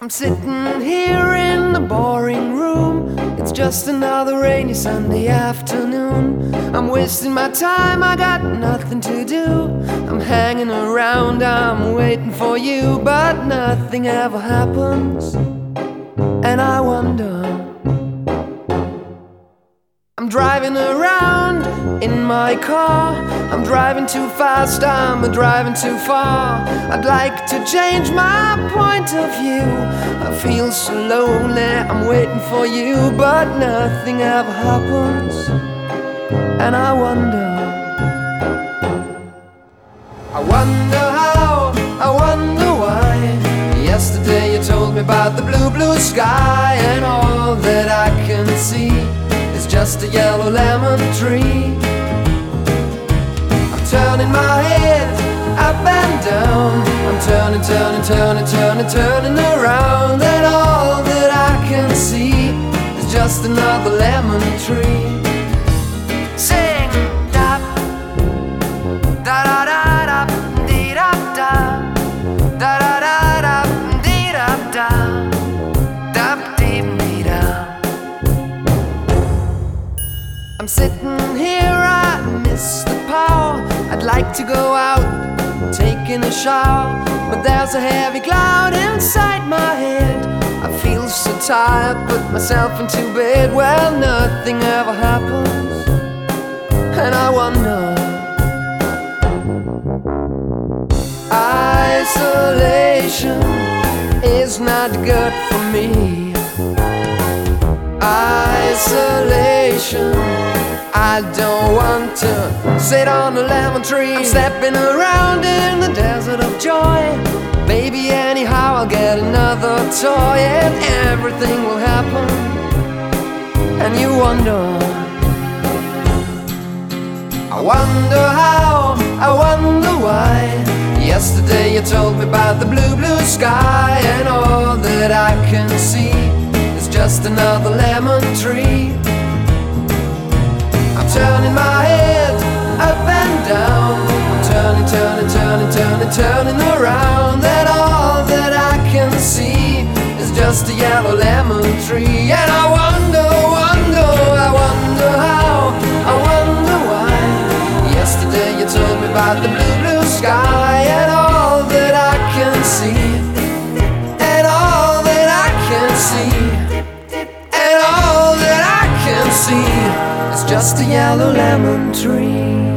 I'm sitting here in the boring room. It's just another rainy Sunday afternoon. I'm wasting my time, I got nothing to do. I'm hanging around, I'm waiting for you, but nothing ever happens. And I wonder, I'm driving around in my car. I'm driving too fast, I'm driving too far. I'd like to change my point of view. I feel so lonely, I'm waiting for you, but nothing ever happens. And I wonder how, I wonder why. Yesterday you told me about the blue, blue sky, and all that I can see is just a yellow lemon tree. I'm turning my head up and down. I'm turning, turning, turning, turning, turning around, and all that I can see is just another lemon tree. Sing da da da da da dee da da da da da da dee da da da dee dee da. I'm sitting here, I miss the power. I'd like to go out, taking a shower, but there's a heavy cloud inside my head. I feel so tired, put myself into bed. Well, nothing ever happens, and I wonder. Isolation is not good for me. Isolation, I don't want to sit on a lemon tree. I'm stepping around in the desert of joy. Maybe anyhow I'll get another toy, and everything will happen. And you wonder, I wonder how, I wonder why. Yesterday you told me about the blue, blue sky, and all that I can see is just another lemon tree. I'm turning my head up and down. I'm turning, turning, turning, turning, turning around, and all that I can see is just a yellow lemon tree. And I wonder, wonder, I wonder how, I wonder why. Yesterday you told me about the blue, blue sky, and all that I can see, and all that I can see, and all that I can see is just a yellow lemon tree.